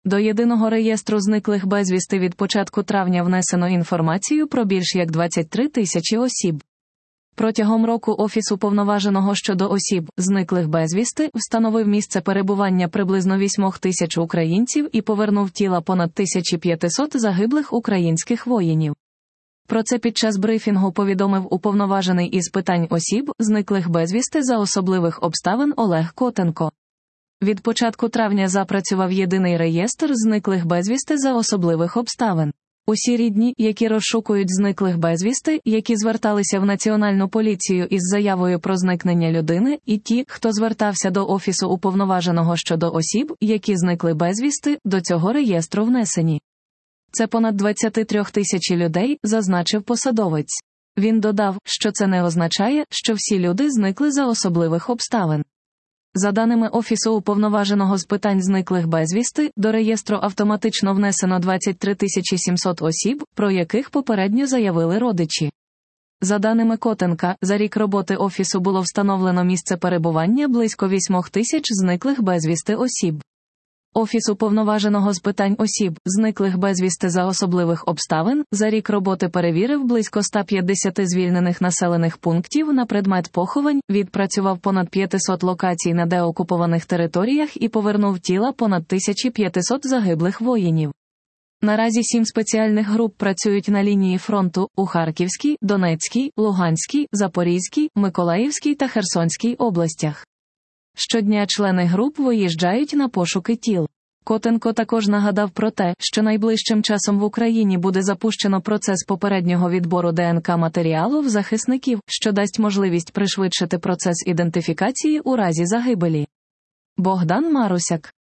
До єдиного реєстру зниклих безвісти від початку травня внесено інформацію про більш як 23 тисячі осіб. Протягом року Офіс Уповноваженого щодо осіб, зниклих безвісти, встановив місце перебування приблизно 8 тисяч українців і повернув тіла понад 1500 загиблих українських воїнів. Про це під час брифінгу повідомив уповноважений із питань осіб, зниклих безвісти за особливих обставин Олег Котенко. Від початку травня запрацював єдиний реєстр зниклих безвісти за особливих обставин. Усі рідні, які розшукують зниклих безвісти, які зверталися в Національну поліцію із заявою про зникнення людини, і ті, хто звертався до Офісу Уповноваженого щодо осіб, які зникли безвісти, до цього реєстру внесені. Це понад 23 тисячі людей, зазначив посадовець. Він додав, що це не означає, що всі люди зникли за особливих обставин. За даними Офісу Уповноваженого з питань зниклих безвісти, до реєстру автоматично внесено 23 700 осіб, про яких попередньо заявили родичі. За даними Котенка, за рік роботи Офісу було встановлено місце перебування близько 8 тисяч зниклих безвісти осіб. Офіс Уповноваженого з питань осіб, зниклих безвісти за особливих обставин, за рік роботи перевірив близько 150 звільнених населених пунктів на предмет поховань, відпрацював понад 500 локацій на деокупованих територіях і повернув тіла понад 1500 загиблих воїнів. Наразі 7 спеціальних груп працюють на лінії фронту у Харківській, Донецькій, Луганській, Запорізькій, Миколаївській та Херсонській областях. Щодня члени груп виїжджають на пошуки тіл. Котенко також нагадав про те, що найближчим часом в Україні буде запущено процес попереднього відбору ДНК-матеріалу в захисників, що дасть можливість пришвидшити процес ідентифікації у разі загибелі. Богдан Марусяк.